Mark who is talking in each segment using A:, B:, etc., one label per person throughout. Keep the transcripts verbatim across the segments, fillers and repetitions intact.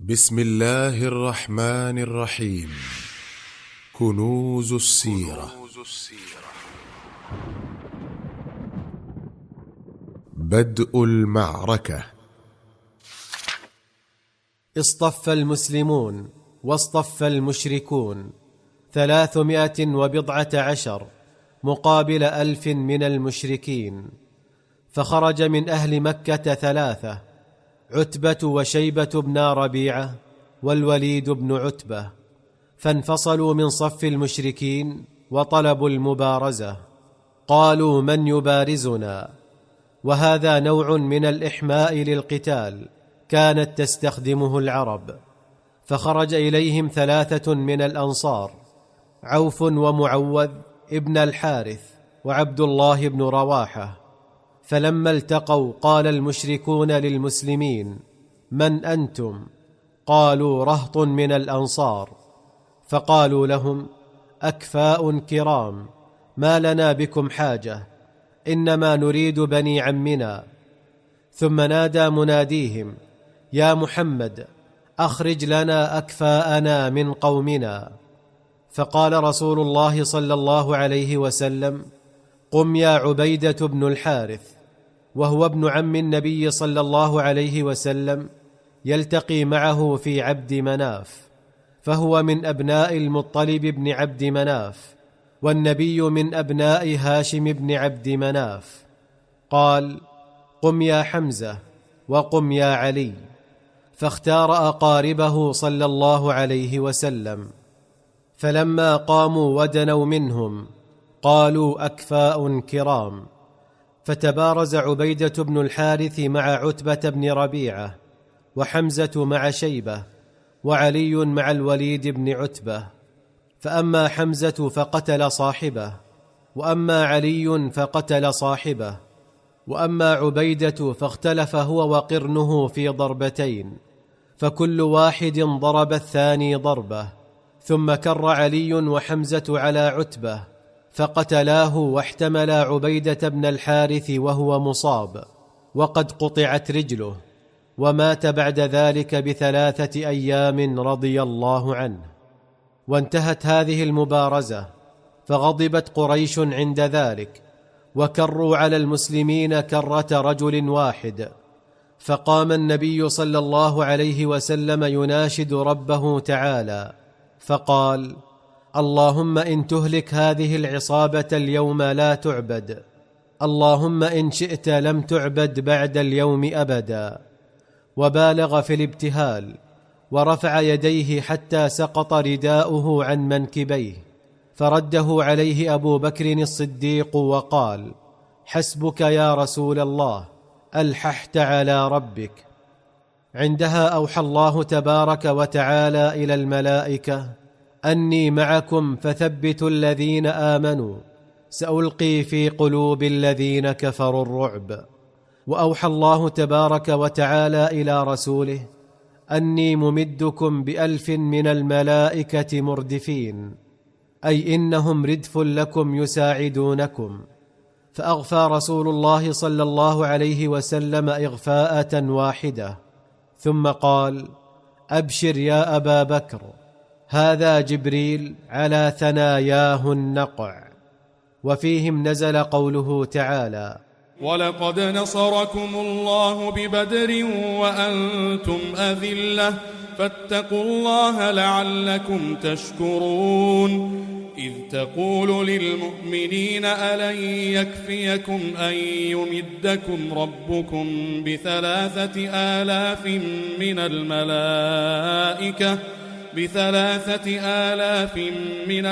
A: بسم الله الرحمن الرحيم. كنوز السيرة. بدء المعركة.
B: اصطف المسلمون واصطف المشركون ثلاثمائة وبضعة عشر مقابل ألف من المشركين، فخرج من أهل مكة ثلاثة: عتبة وشيبة بنا ربيعة والوليد بن عتبة، فانفصلوا من صف المشركين وطلبوا المبارزة. قالوا: من يبارزنا؟ وهذا نوع من الإحماء للقتال كانت تستخدمه العرب. فخرج إليهم ثلاثة من الأنصار: عوف ومعوذ ابن الحارث وعبد الله بن رواحة. فلما التقوا قال المشركون للمسلمين: من أنتم؟ قالوا: رهط من الأنصار. فقالوا لهم: أكفاء كرام، ما لنا بكم حاجة، إنما نريد بني عمنا. ثم نادى مناديهم: يا محمد، أخرج لنا أكفاءنا من قومنا. فقال رسول الله صلى الله عليه وسلم: قم يا عبيدة بن الحارث، وهو ابن عم النبي صلى الله عليه وسلم، يلتقي معه في عبد مناف، فهو من أبناء المطلب بن عبد مناف، والنبي من أبناء هاشم بن عبد مناف. قال: قم يا حمزة، وقم يا علي. فاختار أقاربه صلى الله عليه وسلم. فلما قاموا ودنوا منهم قالوا: أكفاء كرام. فتبارز عبيدة بن الحارث مع عتبة بن ربيعة، وحمزة مع شيبة، وعلي مع الوليد بن عتبة. فأما حمزة فقتل صاحبه، وأما علي فقتل صاحبه، وأما عبيدة فاختلف هو وقرنه في ضربتين، فكل واحد ضرب الثاني ضربة. ثم كر علي وحمزة على عتبة فقتلاه، واحتملا عبيدة بن الحارث وهو مصاب وقد قطعت رجله، ومات بعد ذلك بثلاثة أيام رضي الله عنه. وانتهت هذه المبارزة، فغضبت قريش عند ذلك، وكروا على المسلمين كرة رجل واحد. فقام النبي صلى الله عليه وسلم يناشد ربه تعالى فقال: اللهم إن تهلك هذه العصابة اليوم لا تعبد، اللهم إن شئت لم تعبد بعد اليوم أبدا. وبالغ في الابتهال، ورفع يديه حتى سقط رداؤه عن منكبيه، فرده عليه أبو بكر الصديق وقال: حسبك يا رسول الله، ألححت على ربك. عندها أوحى الله تبارك وتعالى إلى الملائكة: أني معكم فثبتوا الذين آمنوا، سألقي في قلوب الذين كفروا الرعب. وأوحى الله تبارك وتعالى إلى رسوله: أني ممدكم بألف من الملائكة مردفين، أي إنهم ردف لكم يساعدونكم. فأغفى رسول الله صلى الله عليه وسلم إغفاءة واحدة، ثم قال: أبشر يا أبا بكر، هذا جبريل على ثناياه النقع. وفيهم نزل قوله تعالى:
C: ولقد نصركم الله ببدر وأنتم أذلة فاتقوا الله لعلكم تشكرون. إذ تقول للمؤمنين ألن يكفيكم أن يمدكم ربكم بثلاثة آلاف من الملائكة بثلاثة آلاف من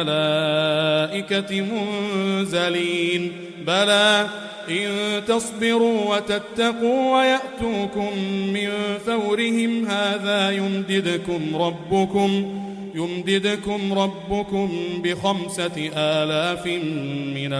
C: الملائكة منزلين؟ بلى إن تصبروا وتتقوا ويأتوكم من فورهم هذا يمددكم ربكم يمددكم ربكم بخمسة آلاف من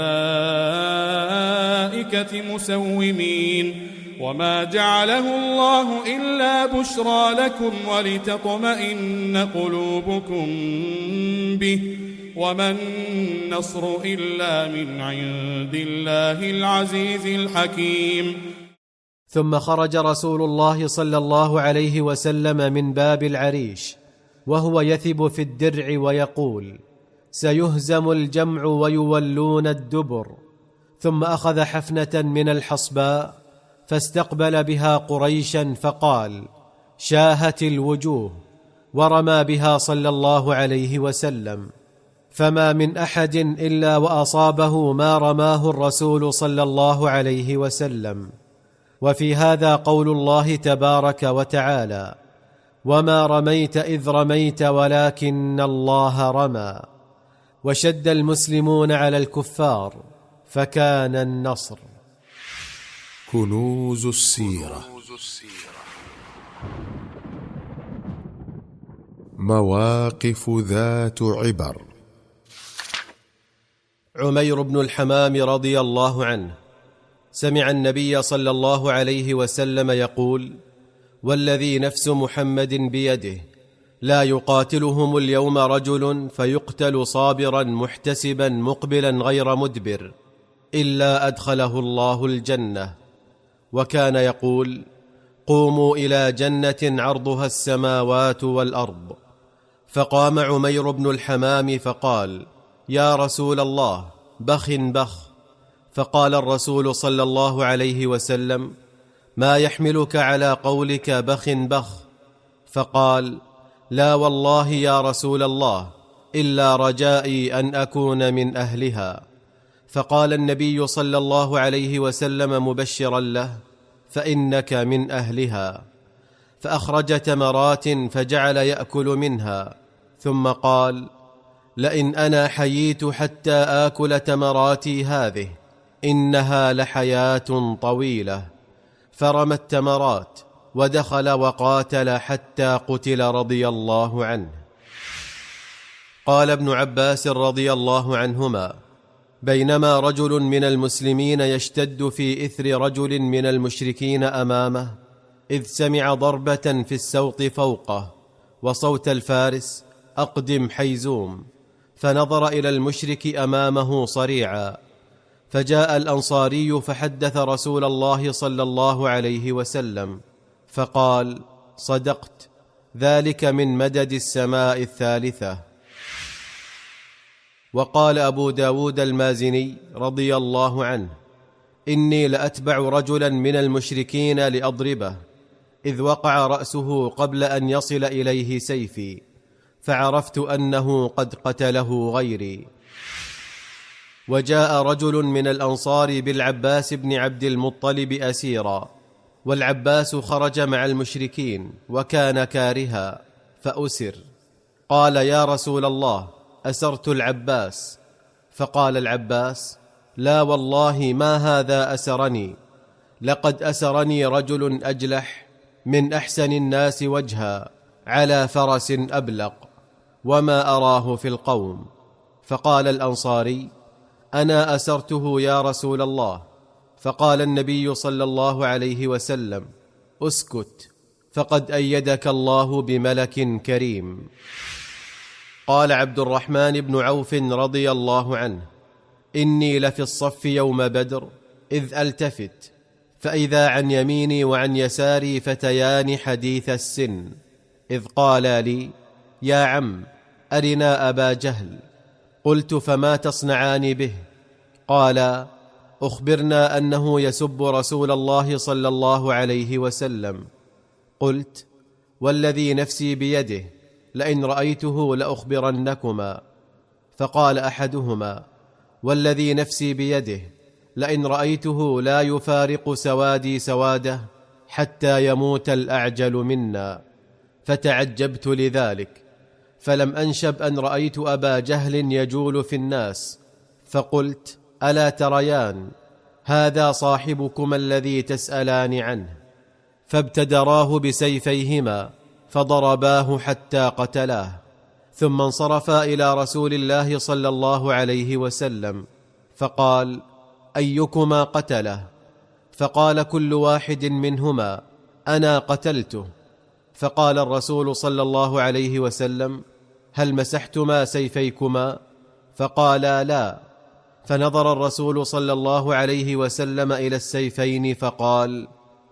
C: الملائكة مسومين. وما جعله الله إلا بشرى لكم ولتطمئن قلوبكم به، وما النصر إلا من عند الله العزيز الحكيم.
B: ثم خرج رسول الله صلى الله عليه وسلم من باب العريش وهو يثب في الدرع ويقول: سيهزم الجمع ويولون الدبر. ثم أخذ حفنة من الحصباء فاستقبل بها قريشا فقال: شاهت الوجوه، ورمى بها صلى الله عليه وسلم، فما من أحد إلا وأصابه ما رماه الرسول صلى الله عليه وسلم. وفي هذا قول الله تبارك وتعالى: وما رميت إذ رميت ولكن الله رمى. وشد المسلمون على الكفار فكان النصر.
A: كنوز السيرة. مواقف ذات عبر.
B: عمير بن الحمام رضي الله عنه سمع النبي صلى الله عليه وسلم يقول: والذي نفس محمد بيده لا يقاتلهم اليوم رجل فيقتل صابرا محتسبا مقبلا غير مدبر إلا أدخله الله الجنة. وكان يقول: قوموا إلى جنة عرضها السماوات والأرض. فقام عمير بن الحمام فقال: يا رسول الله، بخ بخ. فقال الرسول صلى الله عليه وسلم: ما يحملك على قولك بخ بخ؟ فقال: لا والله يا رسول الله، إلا رجائي أن أكون من أهلها. فقال النبي صلى الله عليه وسلم مبشرا له: فإنك من أهلها. فأخرج تمرات فجعل يأكل منها، ثم قال: لئن أنا حييت حتى آكل تمراتي هذه إنها لحياة طويلة. فرمى التمرات ودخل وقاتل حتى قتل رضي الله عنه. قال ابن عباس رضي الله عنهما: بينما رجل من المسلمين يشتد في إثر رجل من المشركين أمامه، إذ سمع ضربة في السوط فوقه وصوت الفارس: أقدم حيزوم. فنظر إلى المشرك أمامه صريعا، فجاء الأنصاري فحدث رسول الله صلى الله عليه وسلم، فقال: صدقت، ذلك من مدد السماء الثالثة. وقال أبو داود المازني رضي الله عنه: إني لأتبع رجلا من المشركين لأضربه، إذ وقع رأسه قبل أن يصل إليه سيفي، فعرفت أنه قد قتله غيري. وجاء رجل من الأنصار بالعباس بن عبد المطلب أسيرا، والعباس خرج مع المشركين وكان كارها فأسر. قال: يا رسول الله، أسرت العباس. فقال العباس: لا والله ما هذا أسرني، لقد أسرني رجل أجلح من أحسن الناس وجها على فرس أبلق، وما أراه في القوم. فقال الأنصاري: أنا أسرته يا رسول الله. فقال النبي صلى الله عليه وسلم: اسكت، فقد أيدك الله بملك كريم. قال عبد الرحمن بن عوف رضي الله عنه: إني لفي الصف يوم بدر، إذ ألتفت فإذا عن يميني وعن يساري فتيان حديث السن، إذ قالا لي: يا عم، أرنا أبا جهل. قلت: فما تصنعان به؟ قال: أخبرنا أنه يسب رسول الله صلى الله عليه وسلم. قلت: والذي نفسي بيده لئن رأيته لأخبرنكما. فقال أحدهما: والذي نفسي بيده لئن رأيته لا يفارق سوادي سواده حتى يموت الأعجل منا. فتعجبت لذلك، فلم أنشب أن رأيت أبا جهل يجول في الناس، فقلت: ألا تريان هذا صاحبكما الذي تسألان عنه؟ فابتدراه بسيفيهما فضرباه حتى قتلاه، ثم انصرفا إلى رسول الله صلى الله عليه وسلم، فقال: أيكما قتله؟ فقال كل واحد منهما: أنا قتلته. فقال الرسول صلى الله عليه وسلم: هل مسحتما سيفيكما؟ فقالا: لا. فنظر الرسول صلى الله عليه وسلم إلى السيفين فقال: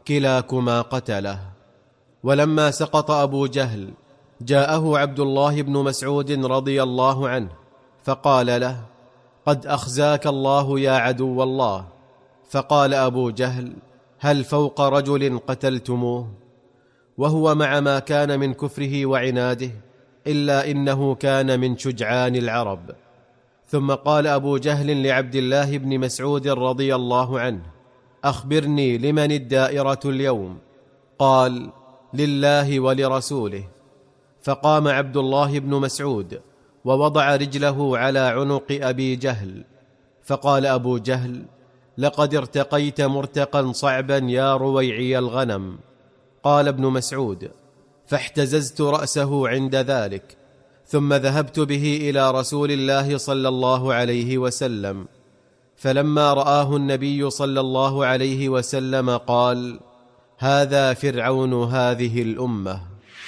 B: كلاكما قتله. ولما سقط أبو جهل جاءه عبد الله بن مسعود رضي الله عنه فقال له: قد أخزاك الله يا عدو الله. فقال أبو جهل: هل فوق رجل قتلتموه؟ وهو مع ما كان من كفره وعناده إلا إنه كان من شجعان العرب. ثم قال أبو جهل لعبد الله بن مسعود رضي الله عنه: أخبرني لمن الدائرة اليوم؟ قال: لله ولرسوله. فقام عبد الله بن مسعود ووضع رجله على عنق أبي جهل، فقال أبو جهل: لقد ارتقيت مرتقا صعبا يا رويعي الغنم. قال ابن مسعود: فاحتززت رأسه عند ذلك، ثم ذهبت به إلى رسول الله صلى الله عليه وسلم، فلما رآه النبي صلى الله عليه وسلم قال: هذا فرعون هذه الأمة.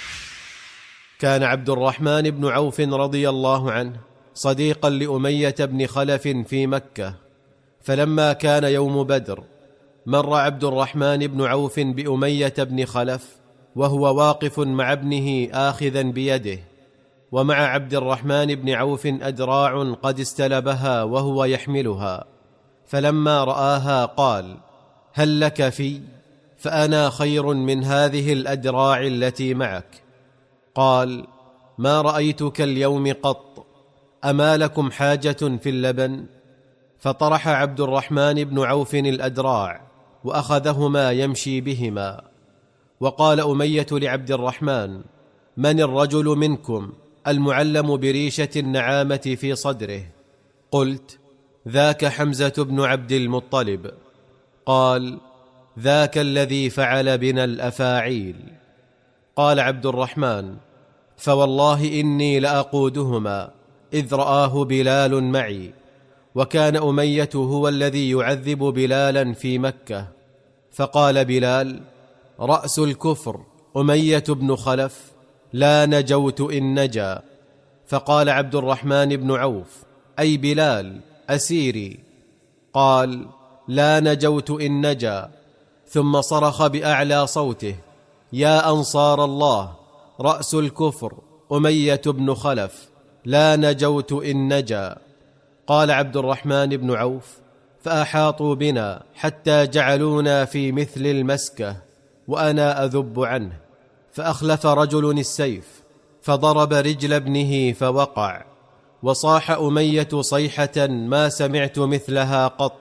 B: كان عبد الرحمن بن عوف رضي الله عنه صديقا لأمية بن خلف في مكة، فلما كان يوم بدر مر عبد الرحمن بن عوف بأمية بن خلف وهو واقف مع ابنه آخذا بيده، ومع عبد الرحمن بن عوف أدراع قد استلبها وهو يحملها، فلما رآها قال: هل لك في؟ فأنا خير من هذه الأدراع التي معك. قال: ما رأيتك اليوم قط، أما لكم حاجة في اللبن؟ فطرح عبد الرحمن بن عوف الأدراع وأخذهما يمشي بهما. وقال أمية لعبد الرحمن: من الرجل منكم المعلم بريشة النعامة في صدره؟ قلت: ذاك حمزة بن عبد المطلب. قال: ذاك الذي فعل بنا الأفاعيل. قال عبد الرحمن: فوالله إني لأقودهما إذ رآه بلال معي، وكان أمية هو الذي يعذب بلالا في مكة. فقال بلال: رأس الكفر أمية بن خلف، لا نجوت إن نجا. فقال عبد الرحمن بن عوف: أي بلال أسيري. قال: لا نجوت إن نجا. ثم صرخ بأعلى صوته: يا أنصار الله، رأس الكفر أمية بن خلف، لا نجوت إن نجا. قال عبد الرحمن بن عوف: فأحاطوا بنا حتى جعلونا في مثل المسكة وأنا أذب عنه، فأخلف رجل السيف فضرب رجل ابنه فوقع، وصاح أمية صيحة ما سمعت مثلها قط.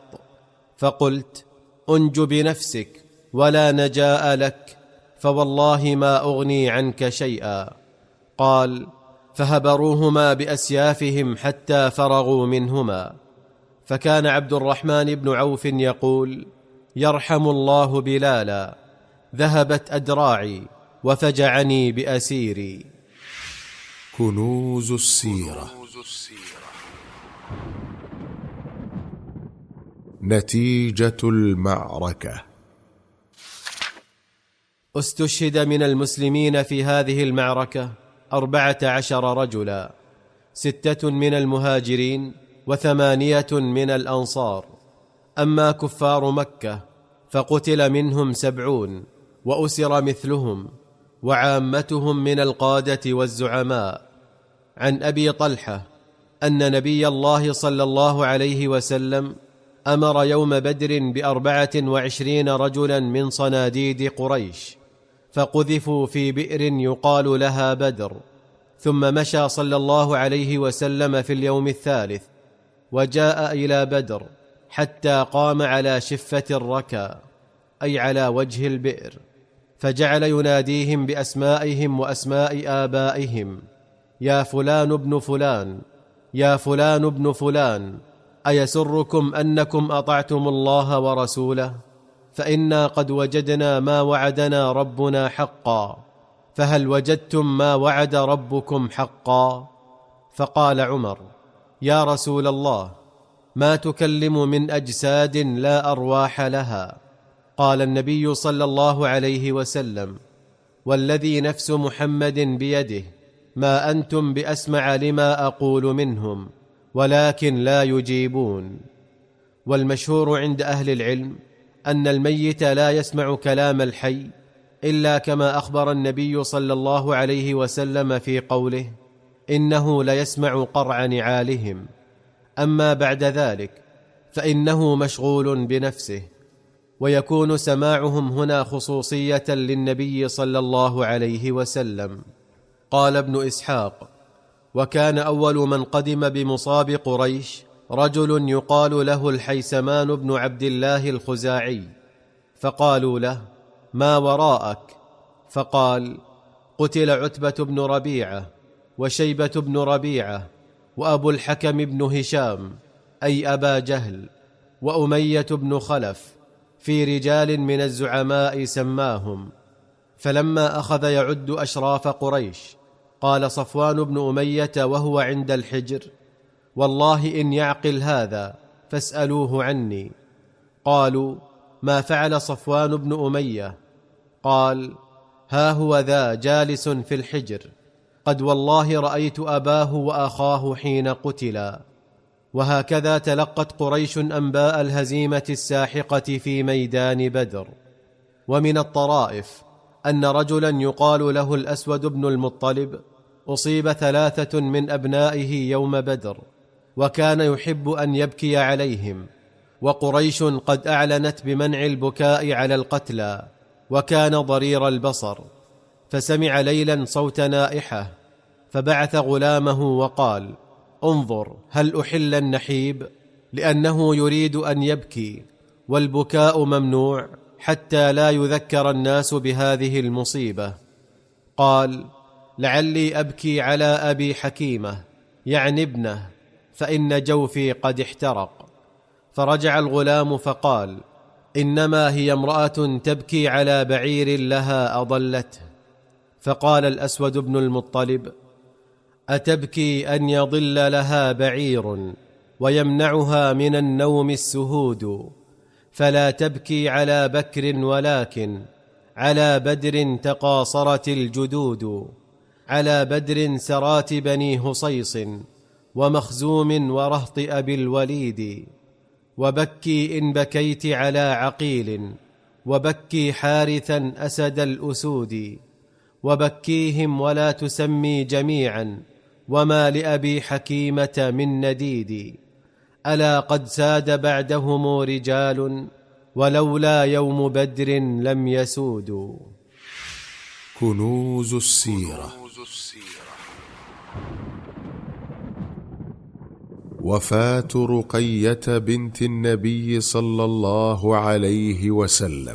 B: فقلت: أنج بنفسك ولا نجاء لك، فوالله ما أغني عنك شيئا. قال: فهبروهما بأسيافهم حتى فرغوا منهما. فكان عبد الرحمن بن عوف يقول: يرحم الله بلالا، ذهبت أدراعي وفجعني بأسيري.
A: كنوز السيرة. نتيجة المعركة.
B: استشهد من المسلمين في هذه المعركة أربعة عشر رجلا، ستة من المهاجرين وثمانية من الأنصار. أما كفار مكة فقتل منهم سبعون وأسر مثلهم، وعامتهم من القادة والزعماء. عن أبي طلحة أن نبي الله صلى الله عليه وسلم أمر يوم بدر بأربعة وعشرين رجلا من صناديد قريش، فقذفوا في بئر يقال لها بدر. ثم مشى صلى الله عليه وسلم في اليوم الثالث وجاء إلى بدر حتى قام على شفة الركا، أي على وجه البئر، فجعل يناديهم بأسمائهم وأسماء آبائهم: يا فلان ابن فلان، يا فلان ابن فلان، أيسركم أنكم أطعتم الله ورسوله؟ فإنا قد وجدنا ما وعدنا ربنا حقا، فهل وجدتم ما وعد ربكم حقا؟ فقال عمر: يا رسول الله، ما تكلم من أجساد لا أرواح لها. قال النبي صلى الله عليه وسلم: والذي نفس محمد بيده، ما أنتم بأسمع لما أقول منهم، ولكن لا يجيبون. والمشهور عند أهل العلم أن الميت لا يسمع كلام الحي إلا كما أخبر النبي صلى الله عليه وسلم في قوله: إنه ليسمع قرع نعالهم. أما بعد ذلك فإنه مشغول بنفسه، ويكون سماعهم هنا خصوصية للنبي صلى الله عليه وسلم. قال ابن إسحاق: وكان أول من قدم بمصاب قريش رجل يقال له الحيسمان بن عبد الله الخزاعي، فقالوا له: ما وراءك؟ فقال: قتل عتبة بن ربيعة وشيبة بن ربيعة وأبو الحكم بن هشام أي أبا جهل وأمية بن خلف في رجال من الزعماء سماهم. فلما أخذ يعد أشراف قريش قال صفوان بن أمية وهو عند الحجر: والله إن يعقل هذا فاسألوه عني. قالوا: ما فعل صفوان بن أمية؟ قال: ها هو ذا جالس في الحجر، قد والله رأيت أباه وأخاه حين قتلا. وهكذا تلقت قريش أنباء الهزيمة الساحقة في ميدان بدر. ومن الطرائف أن رجلا يقال له الأسود بن المطلب أصيب ثلاثة من أبنائه يوم بدر، وكان يحب أن يبكي عليهم، وقريش قد أعلنت بمنع البكاء على القتلى، وكان ضرير البصر، فسمع ليلا صوت نائحة، فبعث غلامه وقال: انظر هل أحل النحيب، لأنه يريد أن يبكي، والبكاء ممنوع حتى لا يذكر الناس بهذه المصيبة. قال: لعلي أبكي على أبي حكيمة، يعني ابنه، فإن جوفي قد احترق. فرجع الغلام فقال: إنما هي امرأة تبكي على بعير لها أضلته. فقال الأسود بن المطلب: أتبكي أن يضل لها بعير ويمنعها من النوم السهود، فلا تبكي على بكر ولكن على بدر تقاصرت الجدود، على بدر سرات بني هصيص ومخزوم ورهط أبي الوليد. وبكي إن بكيت على عقيل، وبكي حارثا أسد الأسود، وبكيهم ولا تسمي جميعا، وما لأبي حكيمة من نديد. ألا قد ساد بعدهم رجال، ولولا يوم بدر لم يسودوا.
A: كنوز السيرة. وفاة رقية بنت النبي صلى الله عليه وسلم.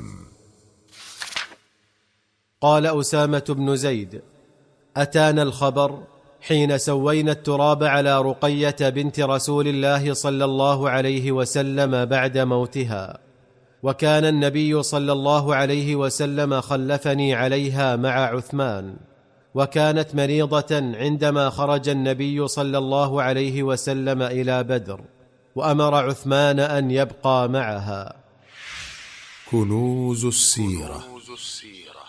B: قال أسامة بن زيد: أتانا الخبر حين سوينا التراب على رقية بنت رسول الله صلى الله عليه وسلم بعد موتها، وكان النبي صلى الله عليه وسلم خلفني عليها مع عثمان، وكانت مريضة عندما خرج النبي صلى الله عليه وسلم إلى بدر، وأمر عثمان أن يبقى معها.
A: كنوز السيرة.